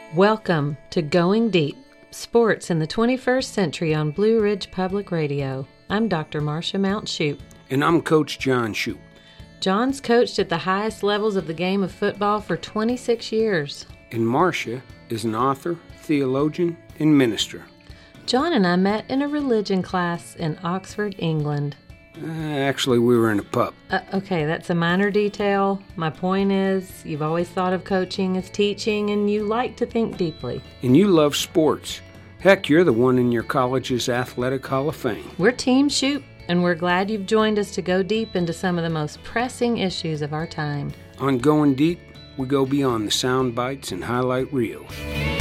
Welcome to Going Deep, Sports in the 21st Century on Blue Ridge Public Radio. I'm Dr. Marcia Mount Shoup. And I'm Coach John Shoup. John's coached at the highest levels of the game of football for 26 years. And Marcia is an author, theologian, and minister. John and I met in a religion class in Oxford, England. Actually, we were in a pub. Okay, that's a minor detail. My point is, you've always thought of coaching as teaching, and you like to think deeply. And you love sports. Heck, you're the one in your college's Athletic Hall of Fame. We're Team Shoup, and we're glad you've joined us to go deep into some of the most pressing issues of our time. On Going Deep, we go beyond the sound bites and highlight reels.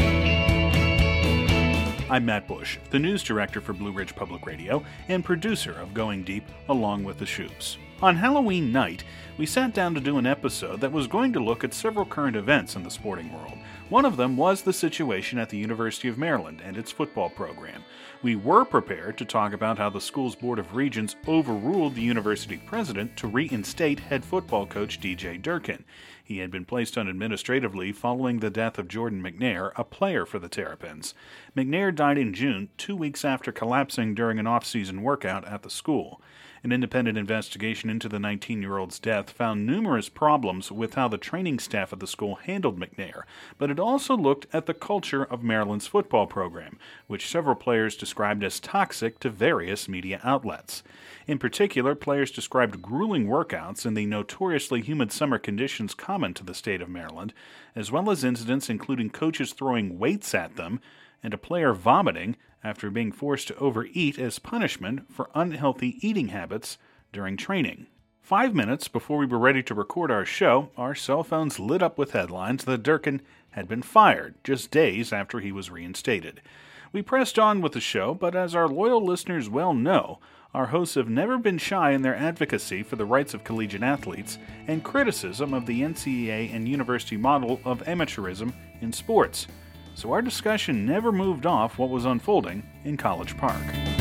I'm Matt Bush, the news director for Blue Ridge Public Radio and producer of Going Deep, along with the Shoups. On Halloween night, we sat down to do an episode that was going to look at several current events in the sporting world. One of them was the situation at the University of Maryland and its football program. We were prepared to talk about how the school's Board of Regents overruled the university president to reinstate head football coach DJ Durkin. He had been placed on administrative leave following the death of Jordan McNair, a player for the Terrapins. McNair died in June, 2 weeks after collapsing during an off-season workout at the school. An independent investigation into the 19-year-old's death found numerous problems with how the training staff at the school handled McNair, but it also looked at the culture of Maryland's football program, which several players described as toxic to various media outlets. In particular, players described grueling workouts in the notoriously humid summer conditions common to the state of Maryland, as well as incidents including coaches throwing weights at them and a player vomiting after being forced to overeat as punishment for unhealthy eating habits during training. 5 minutes before we were ready to record our show, our cell phones lit up with headlines that Durkin had been fired just days after he was reinstated. We pressed on with the show, but as our loyal listeners well know, our hosts have never been shy in their advocacy for the rights of collegiate athletes and criticism of the NCAA and university model of amateurism in sports. So our discussion never moved off what was unfolding in College Park.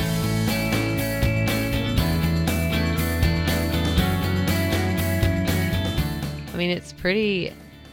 I mean, it's a pretty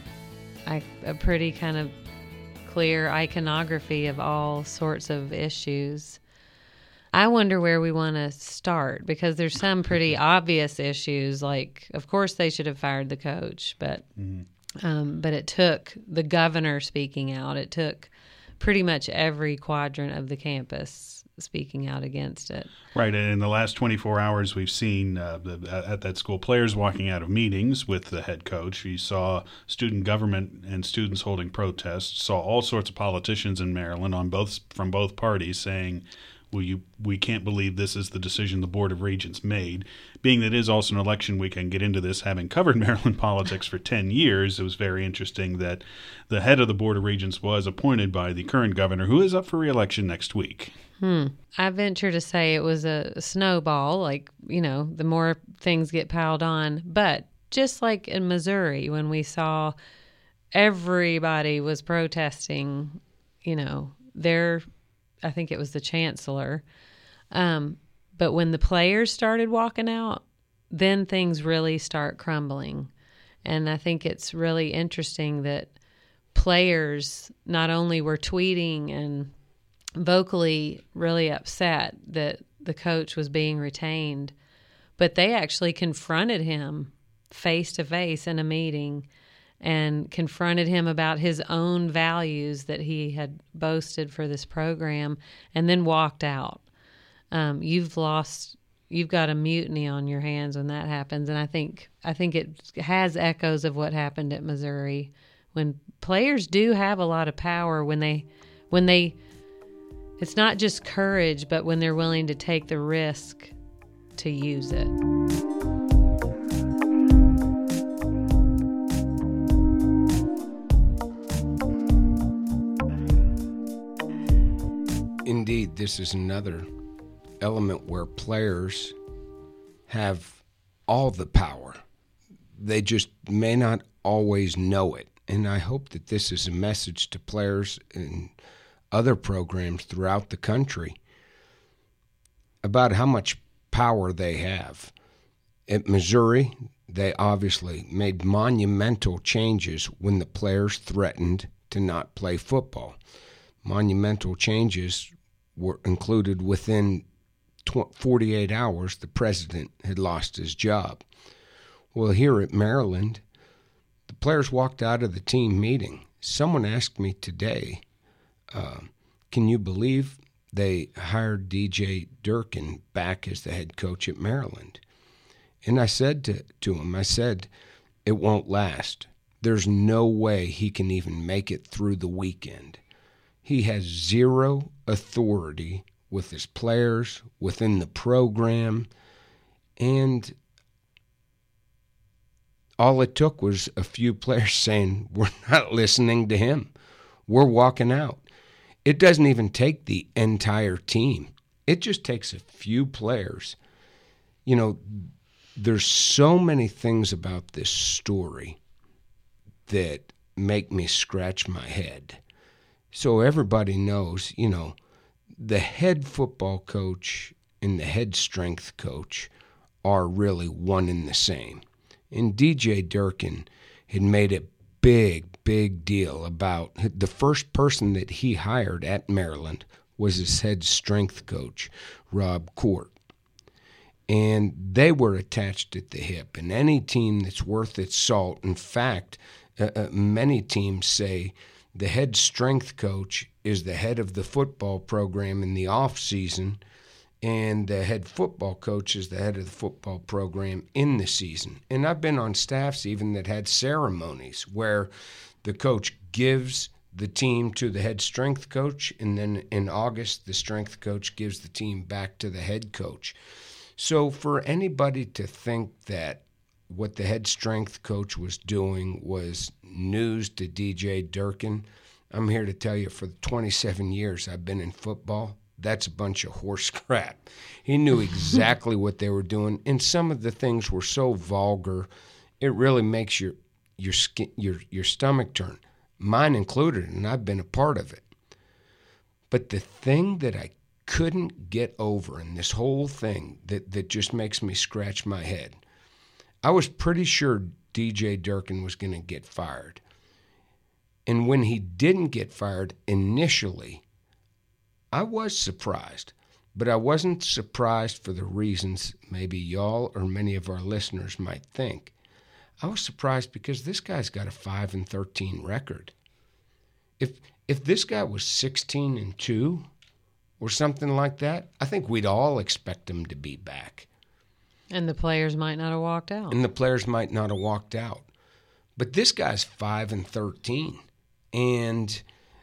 kind of clear iconography of all sorts of issues. I wonder where we want to start, because there's some pretty obvious issues, like, of course, they should have fired the coach, but it took the governor speaking out. It took pretty much every quadrant of the campus speaking out against it. Right, and in the last 24 hours, we've seen at that school players walking out of meetings with the head coach. You saw student government and students holding protests. Saw all sorts of politicians in Maryland from both parties saying, we can't believe this is the decision the Board of Regents made. Being that it is also an election week, and get into this, having covered Maryland politics for 10 years, it was very interesting that the head of the Board of Regents was appointed by the current governor, who is up for re-election next week. I venture to say it was a snowball, the more things get piled on. But just like in Missouri, when we saw everybody was protesting, I think it was the chancellor. But when the players started walking out, then things really start crumbling. And I think it's really interesting that players not only were tweeting and vocally really upset that the coach was being retained, but they actually confronted him face to face in a meeting and confronted him about his own values that he had boasted for this program, and then walked out. You've got a mutiny on your hands when that happens, and I think it has echoes of what happened at Missouri, when players do have a lot of power when they it's not just courage, but when they're willing to take the risk to use it. Indeed, this is another element where players have all the power. They just may not always know it. And I hope that this is a message to players in other programs throughout the country about how much power they have. At Missouri, they obviously made monumental changes when the players threatened to not play football. Monumental changes were included within 48 hours. The president had lost his job. Well, here at Maryland, the players walked out of the team meeting. Someone asked me today, can you believe they hired DJ Durkin back as the head coach at Maryland? And I said to him, I said, it won't last. There's no way he can even make it through the weekend. He has zero authority with his players, within the program, and all it took was a few players saying, we're not listening to him. We're walking out. It doesn't even take the entire team. It just takes a few players. You know, there's so many things about this story that make me scratch my head. So everybody knows, you know, the head football coach and the head strength coach are really one and the same. And DJ Durkin had made a big deal about the first person that he hired at Maryland was his head strength coach, Rob Court. And they were attached at the hip. And any team that's worth its salt, in fact, many teams say the head strength coach is the head of the football program in the off season, and the head football coach is the head of the football program in the season. And I've been on staffs even that had ceremonies where the coach gives the team to the head strength coach, and then in August the strength coach gives the team back to the head coach. So for anybody to think that what the head strength coach was doing was news to DJ Durkin, I'm here to tell you for the 27 years I've been in football, that's a bunch of horse crap. He knew exactly what they were doing, and some of the things were so vulgar, it really makes your stomach turn. Mine included, and I've been a part of it. But the thing that I couldn't get over in this whole thing that just makes me scratch my head, I was pretty sure DJ Durkin was going to get fired. And when he didn't get fired initially, I was surprised. But I wasn't surprised for the reasons maybe y'all or many of our listeners might think. I was surprised because this guy's got a 5-13 record. If this guy was 16-2 or something like that, I think we'd all expect him to be back. And the players might not have walked out. But this guy's 5-13, and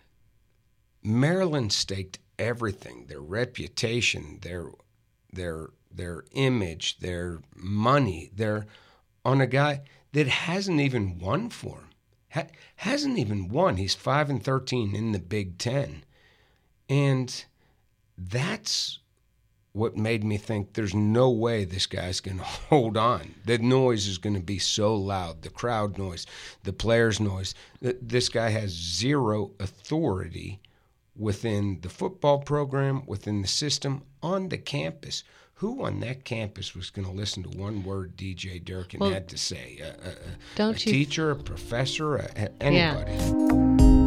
Maryland staked everything: their reputation, their image, their money. They're on a guy that hasn't even won for him. Hasn't even won. He's 5-13 in the Big Ten, and that's what made me think there's no way this guy's going to hold on. The noise is going to be so loud, the crowd noise, the players' noise. This guy has zero authority within the football program, within the system, on the campus. Who on that campus was going to listen to one word DJ Durkin had to say? A teacher, a professor, anybody? Yeah.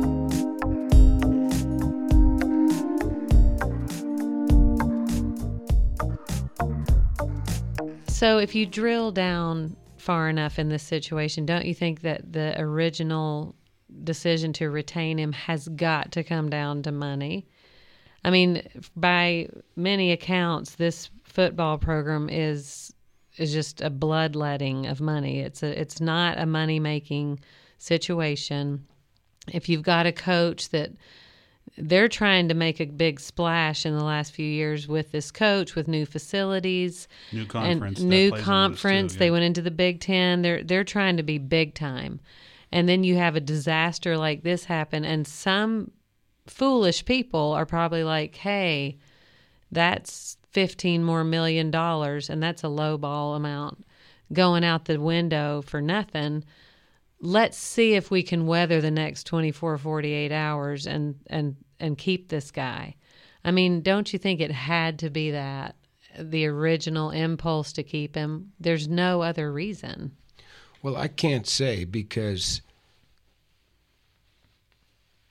So if you drill down far enough in this situation, don't you think that the original decision to retain him has got to come down to money? I mean, by many accounts, this football program is just a bloodletting of money. It's not a money-making situation. If you've got a coach that they're trying to make a big splash in the last few years with this coach, with new facilities, new conference. Too, yeah. They went into the Big Ten. They're trying to be big time. And then you have a disaster like this happen, and some foolish people are probably like, hey, that's $15 million more, and that's a lowball amount going out the window for nothing. Let's see if we can weather the next 24, 48 hours and keep this guy. I mean, don't you think it had to be that, the original impulse to keep him? There's no other reason. Well, I can't say, because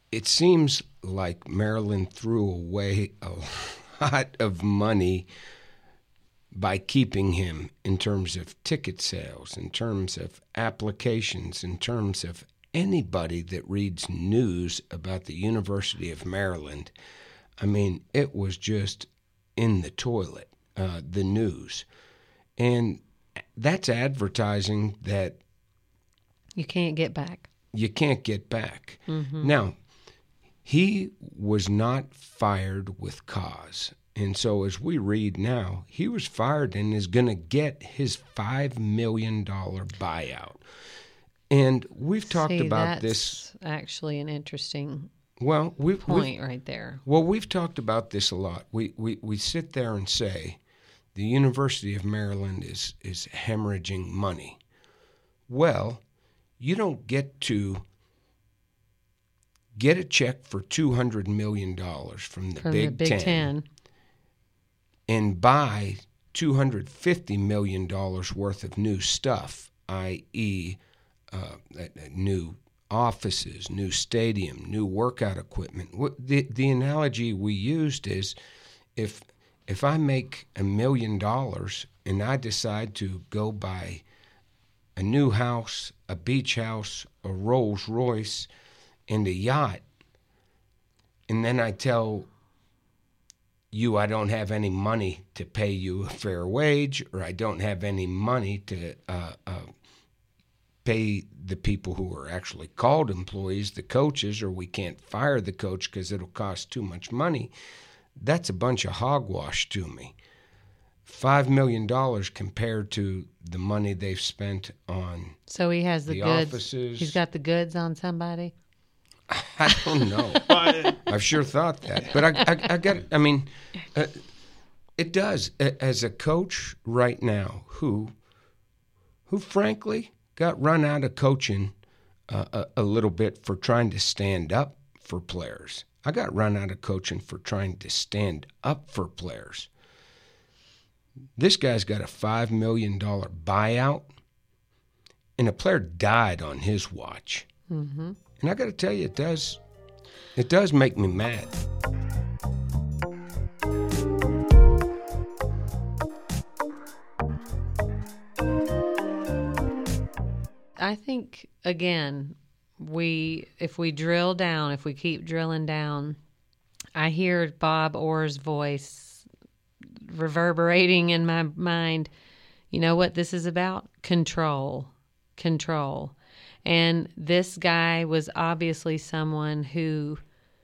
it seems like Maryland threw away a lot of money by keeping him in terms of ticket sales, in terms of applications, in terms of anybody that reads news about the University of Maryland. I mean, it was just in the toilet, the news. And that's advertising that you can't get back. You can't get back. Mm-hmm. Now, he was not fired with cause. And so as we read now, he was fired and is going to get his $5 million buyout. And we've talked about this. Actually an interesting point right there. Well, we've talked about this a lot. We sit there and say the University of Maryland is hemorrhaging money. Well, you don't get to get a check for $200 million from the Big Ten and buy $250 million worth of new stuff, i.e., new offices, new stadium, new workout equipment. The analogy we used is if I make $1 million and I decide to go buy a new house, a beach house, a Rolls Royce, and a yacht, and then I tell you I don't have any money to pay you a fair wage, or I don't have any money to pay the people who are actually called employees, the coaches, or we can't fire the coach because it'll cost too much money, that's a bunch of hogwash to me. $5 million compared to the money they've spent on So he has the goods. Offices. He's got the goods on somebody? I don't know. I've sure thought that. But it does. As a coach right now who frankly got run out of coaching a little bit for trying to stand up for players. I got run out of coaching for trying to stand up for players. This guy's got a $5 million buyout, and a player died on his watch. Mm-hmm. And I got to tell you, it does make me mad. I think, again, if we drill down, if we keep drilling down, I hear Bob Orr's voice reverberating in my mind. You know what this is about? Control. And this guy was obviously someone who,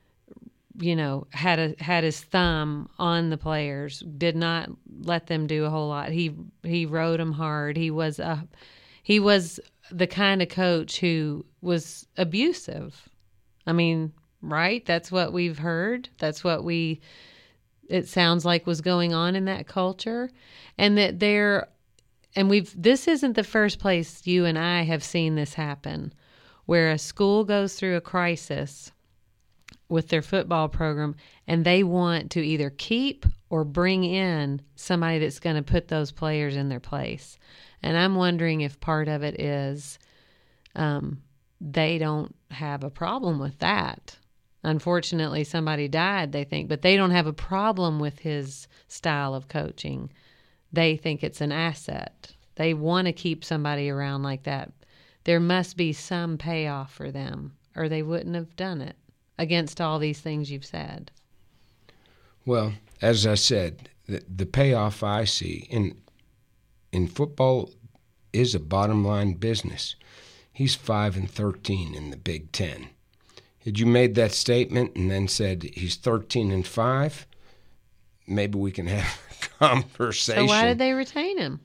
had his thumb on the players, did not let them do a whole lot. He rode them hard. He was the kind of coach who was abusive. I mean, right? That's what we've heard. That's what it sounds like was going on in that culture. And that this isn't the first place you and I have seen this happen, where a school goes through a crisis with their football program and they want to either keep or bring in somebody that's going to put those players in their place. And I'm wondering if part of it is they don't have a problem with that. Unfortunately, somebody died, they think, but they don't have a problem with his style of coaching. They think it's an asset. They want to keep somebody around like that. There must be some payoff for them, or they wouldn't have done it against all these things you've said. Well, as I said, the payoff I see in football is a bottom line business. He's 5-13 in the Big Ten. Had you made that statement and then said he's 13-5, maybe we can have a conversation. So why did they retain him?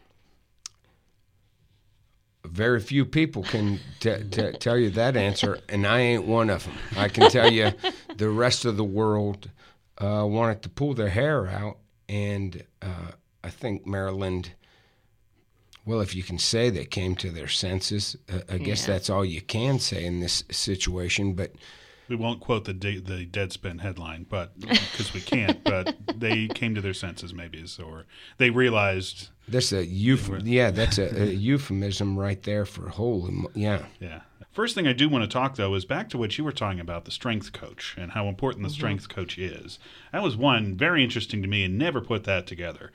Very few people can tell you that answer, and I ain't one of them. I can tell you the rest of the world wanted to pull their hair out, and I think Maryland, well, if you can say they came to their senses, I guess that's all you can say in this situation. But we won't quote the Deadspin headline, but because we can't. But they came to their senses, maybe, or they realized That's a that's a euphemism right there for Yeah. First thing I do want to talk, though, is back to what you were talking about, the strength coach and how important the strength coach is. That was one very interesting to me and never put that together.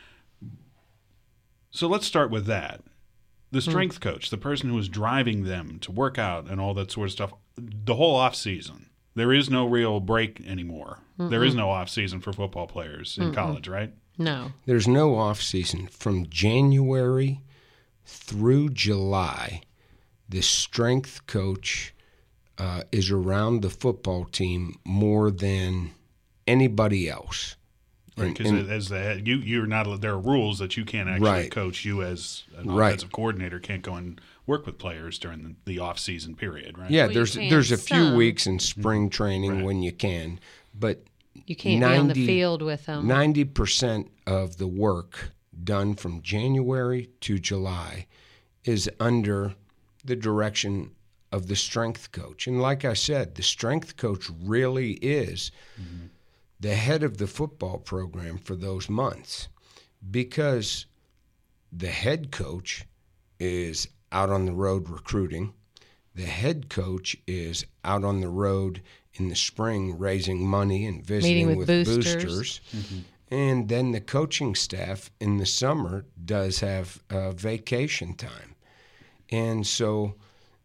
So let's start with that. The strength coach, the person who is driving them to work out and all that sort of stuff, the whole off season. There is no real break anymore. There is no off season for football players in college, right? No. There's no off season. From January through July, the strength coach is around the football team more than anybody else. Because as the head, you're not. There are rules that you can't actually coach. You as an offensive coordinator can't go and work with players during the off-season period, right? Yeah, there's a few weeks in spring training when you can, but you can't be on the field with them. 90% of the work done from January to July is under the direction of the strength coach. And like I said, the strength coach really is the head of the football program for those months, because the head coach is out on the road recruiting. The head coach is out on the road in the spring raising money and visiting with boosters. And then the coaching staff in the summer does have vacation time. And so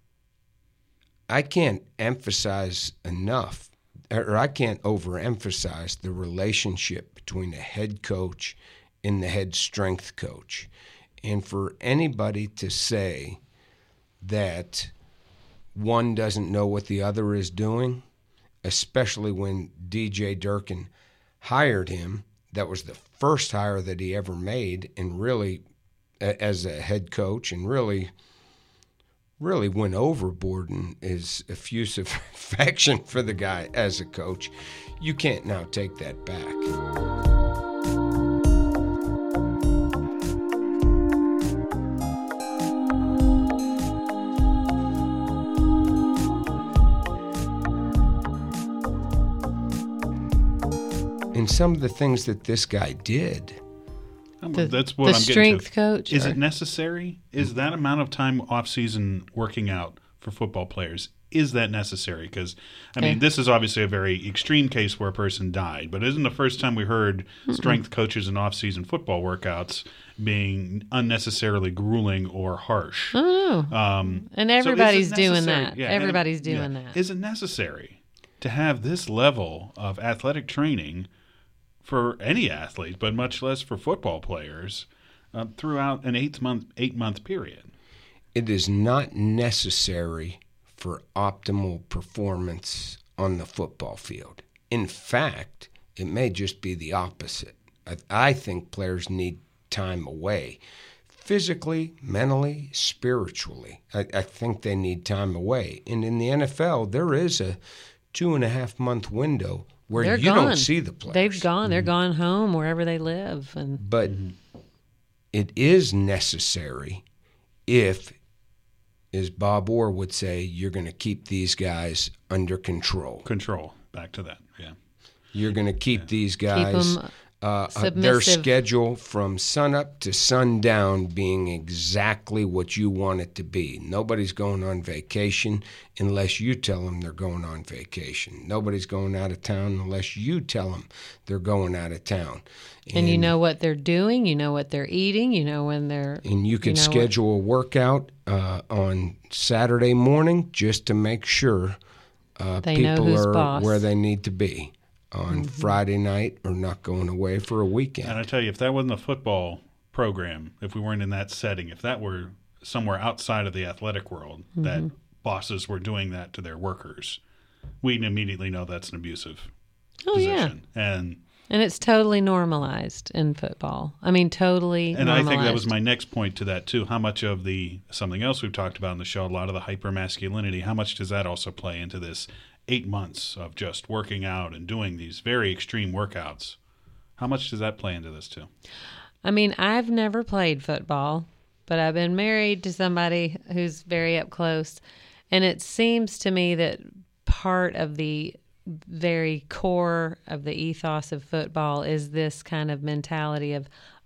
I can't emphasize enough, or I can't overemphasize the relationship between a head coach and the head strength coach. And for anybody to say that one doesn't know what the other is doing, especially when DJ Durkin hired him, that was the first hire that he ever made, and really as a head coach, and really went overboard in his effusive affection for the guy as a coach. You can't now take that back. And some of the things that this guy did. That's what I'm getting to. The strength coach? Is it necessary? Is that amount of time off-season working out for football players, is that necessary? Because, I mean, this is obviously a very extreme case where a person died, but isn't the first time we heard strength coaches in off-season football workouts being unnecessarily grueling or harsh? And everybody's doing that. Yeah, everybody's doing that. Is it necessary to have this level of athletic training for any athlete, but much less for football players, throughout an 8-month period? It is not necessary for optimal performance on the football field. In fact, it may just be the opposite. I think players need time away. Physically, mentally, spiritually. I think they need time away. And in the NFL, there is a 2.5-month window where you don't see the players. They've gone. They're gone home wherever they live. But it is necessary if, as Bob Orr would say, you're going to keep these guys under control. Back to that, yeah. You're going to keep these guys, their schedule from sunup to sundown being exactly what you want it to be. Nobody's going on vacation unless you tell them they're going on vacation. Nobody's going out of town unless you tell them they're going out of town. And you know what they're doing, you know what they're eating, you know when they're... And you can schedule a workout on Saturday morning just to make sure people are boss. Where they need to be. On Friday night, or not going away for a weekend. And I tell you, if that wasn't a football program, if we weren't in that setting, if that were somewhere outside of the athletic world, that bosses were doing that to their workers, we'd immediately know that's an abusive position. Yeah. And it's totally normalized in football. I mean, totally normalized. And I think that was my next point to that, too. How much of something else we've talked about in the show, a lot of the hyper-masculinity, how much does that also play into this 8 months of just working out and doing these very extreme workouts? How much does that play into this, too? I mean, I've never played football, but I've been married to somebody who's very up close. And it seems to me that part of the very core of the ethos of football is this kind of mentality of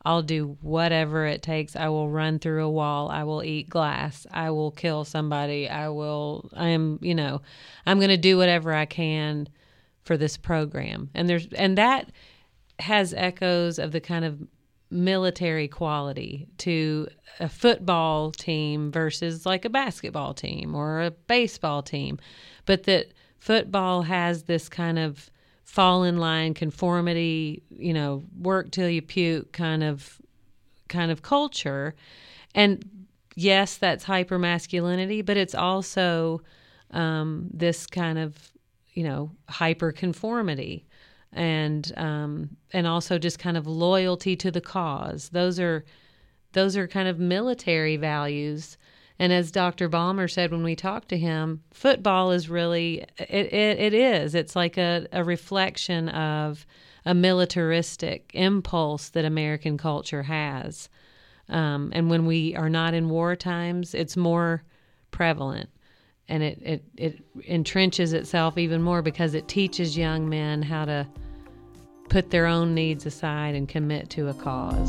I'll do whatever it takes. I will run through a wall. I will eat glass. I will kill somebody. I'm going to do whatever I can for this program. And that has echoes of the kind of military quality to a football team versus like a basketball team or a baseball team. But that football has this kind of fall in line, conformity, work till you puke kind of culture. And yes, that's hyper masculinity, but it's also this kind of, hyper conformity. And also just kind of loyalty to the cause. Those are kind of military values. And as Dr. Balmer said when we talked to him, football is really it is. It's like a reflection of a militaristic impulse that American culture has. And when we are not in war times, it's more prevalent. And it entrenches itself even more because it teaches young men how to put their own needs aside and commit to a cause.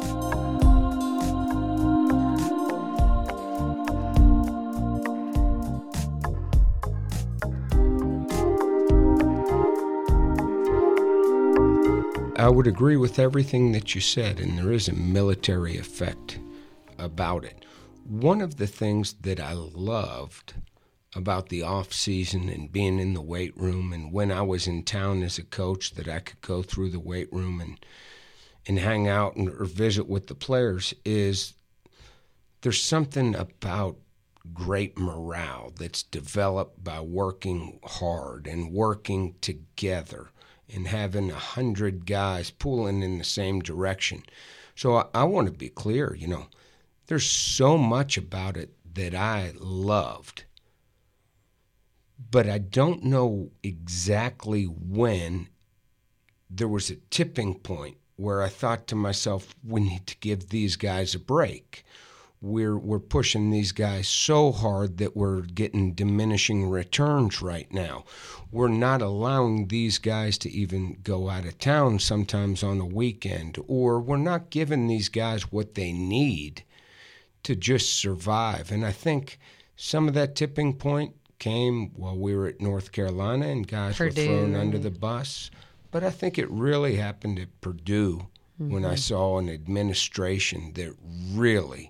I would agree with everything that you said, and there is a military effect about it. One of the things that I loved about the off season and being in the weight room, and when I was in town as a coach, that I could go through the weight room and hang out or visit with the players, is there's something about great morale that's developed by working hard and working together and having 100 guys pulling in the same direction. So I want to be clear, there's so much about it that I loved. But I don't know exactly when there was a tipping point where I thought to myself, we need to give these guys a break. We're pushing these guys so hard that we're getting diminishing returns right now. We're not allowing these guys to even go out of town sometimes on a weekend, or we're not giving these guys what they need to just survive. And I think some of that tipping point came while we were at North Carolina and guys were thrown under the bus. But I think it really happened at Purdue when I saw an administration that really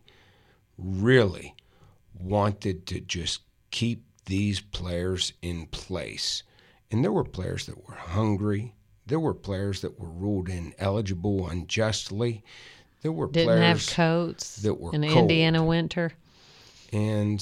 wanted to just keep these players in place. And there were players that were hungry. There were players that were ruled ineligible unjustly. There were players didn't have coats that were in the cold. Indiana winter. And,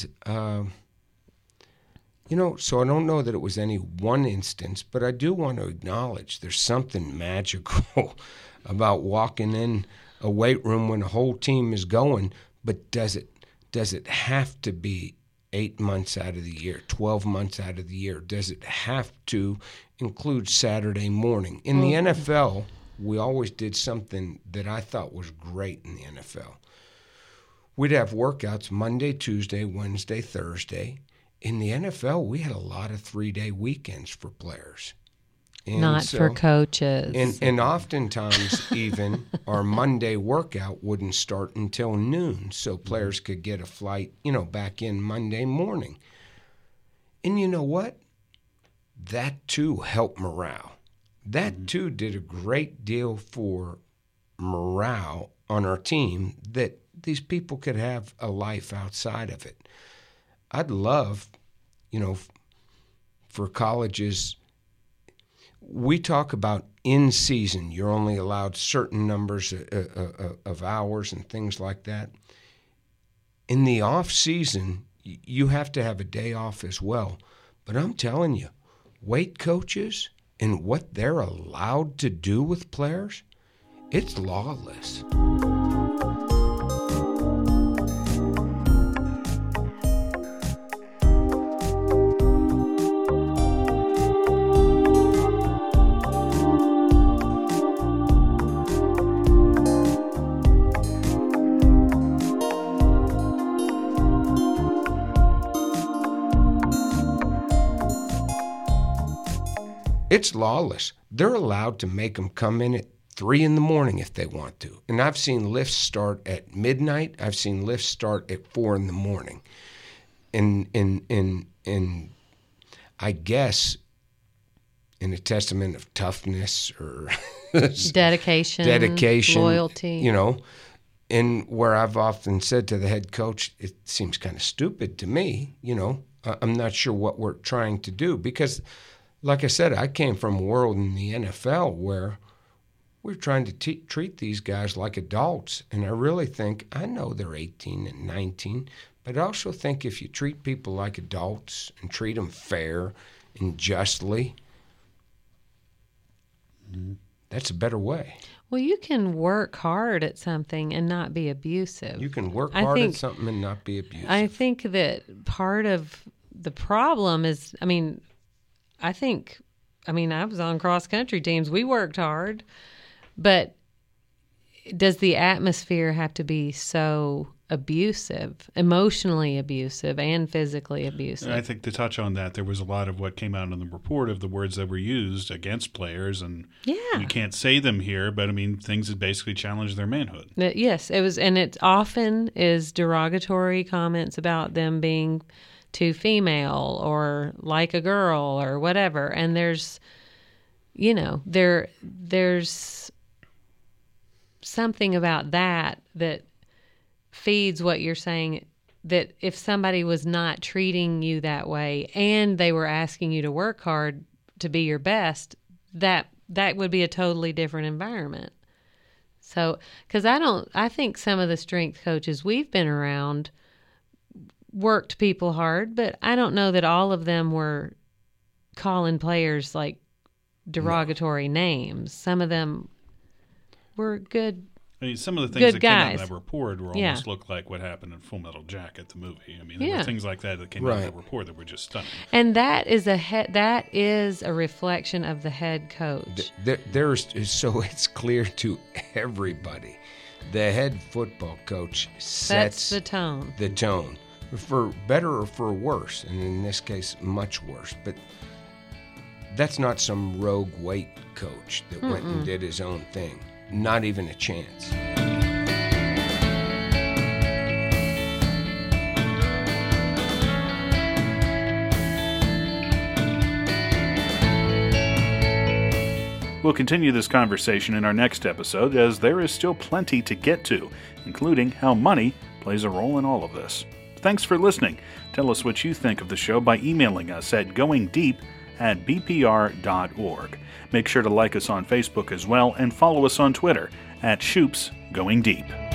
so I don't know that it was any one instance, but I do want to acknowledge there's something magical about walking in a weight room when the whole team is going. But does it have to be 8 months out of the year, 12 months out of the year? Does it have to include Saturday morning? In the NFL, we always did something that I thought was great in the NFL. We'd have workouts Monday, Tuesday, Wednesday, Thursday. In the NFL, we had a lot of 3-day weekends for players. And not for coaches. And oftentimes even our Monday workout wouldn't start until noon, so players could get a flight, back in Monday morning. And you know what? That too helped morale. That too did a great deal for morale on our team, that these people could have a life outside of it. I'd love, for colleges. We talk about in season, you're only allowed certain numbers of hours and things like that. In the off season, you have to have a day off as well. But I'm telling you, weight coaches and what they're allowed to do with players, it's lawless. It's lawless. They're allowed to make them come in at 3 in the morning if they want to. And I've seen lifts start at midnight. I've seen lifts start at 4 in the morning. And I guess in a testament of toughness or dedication, loyalty. You know, and where I've often said to the head coach, it seems kind of stupid to me, you know. I'm not sure what we're trying to do because, like I said, I came from a world in the NFL where we're trying to treat these guys like adults. And I really think, I know they're 18 and 19, but I also think if you treat people like adults and treat them fair and justly, that's a better way. Well, you can work hard at something and not be abusive. You can work hard at something and not be abusive. I think that part of the problem is, I was on cross-country teams. We worked hard, but does the atmosphere have to be so abusive, emotionally abusive and physically abusive? And I think to touch on that, there was a lot of what came out in the report of the words that were used against players, and you can't say them here, but I mean, things that basically challenged their manhood. Yes, it was, and it often is derogatory comments about them being too female or like a girl or whatever. And there's, you know, there's something about that feeds what you're saying, that if somebody was not treating you that way and they were asking you to work hard to be your best, that would be a totally different environment. So, because I think some of the strength coaches we've been around worked people hard, but I don't know that all of them were calling players like derogatory names. Some of them were good. I mean, some of the things that guys. came out in that report were almost looked like what happened in Full Metal Jacket, the movie. I mean, there were things like that came out in that report that were just stunning. And that is a reflection of the head coach. So it's clear to everybody, the head football coach sets the tone. The tone, for better or for worse, and in this case, much worse. But that's not some rogue weight coach that went and did his own thing. Not even a chance. We'll continue this conversation in our next episode, as there is still plenty to get to, including how money plays a role in all of this. Thanks for listening. Tell us what you think of the show by emailing us at goingdeep@bpr.org. Make sure to like us on Facebook as well and follow us on Twitter @ShoopsGoingDeep.